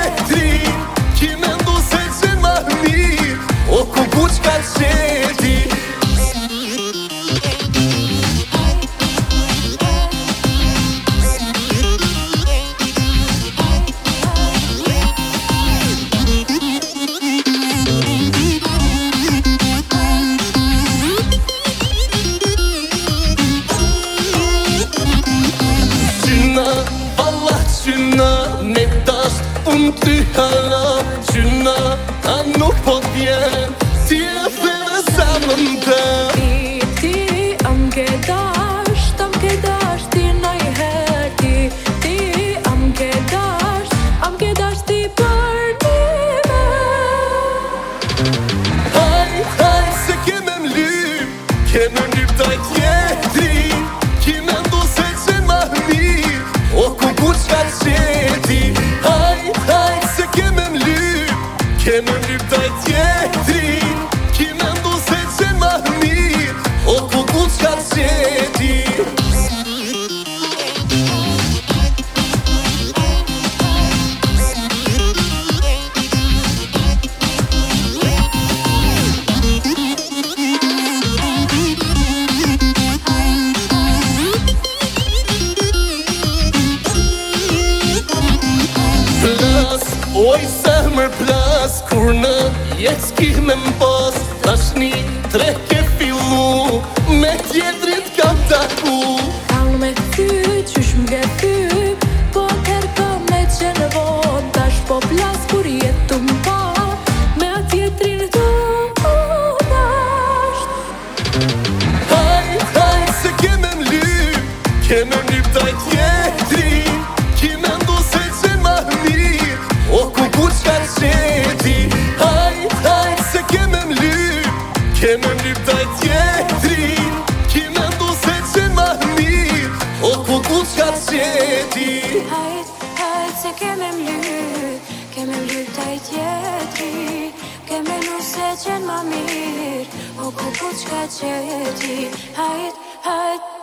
tjetri Ki me ndu se qenë ma mirë O ku qka qeti Qyna me dash unë ty hara Qyna a nuk po t'vjen Ti e theve sa më ndë Ti am ke dash ti najher Ti am ke dash ti për nime Haj, se keme m'lyp Keme m'lyp taj tjetri Ki me ndu se qenë ma mirë O ku qka qeti Haj, se keme m'lyp Keme m'lyp taj tjetri Ki me ndu se qenë ma mirë O ku qka qeti Oj zemër plas Kur në jetë s'ki me m'pas Tashni tre ke fillu Me tjetrit kam taku Kam me ty, qysh m'ke ty Po t'herka me qenë von Tash po plas kur jetu m'pa Me a tjetrin tu dasht Haj, se keme m'lyp Keme m'lyp taj tjetri Ki me ndu se qenë ma mirë O ku qka qeti Haj, se keme m'lyp Keme m'lyp taj tjetri Ki me ndu se qenë ma mirë O ku qka qeti Hajt, se keme m'lyp taj tjetri Keme nu se qenë ma mirë O ku qka qeti Hajt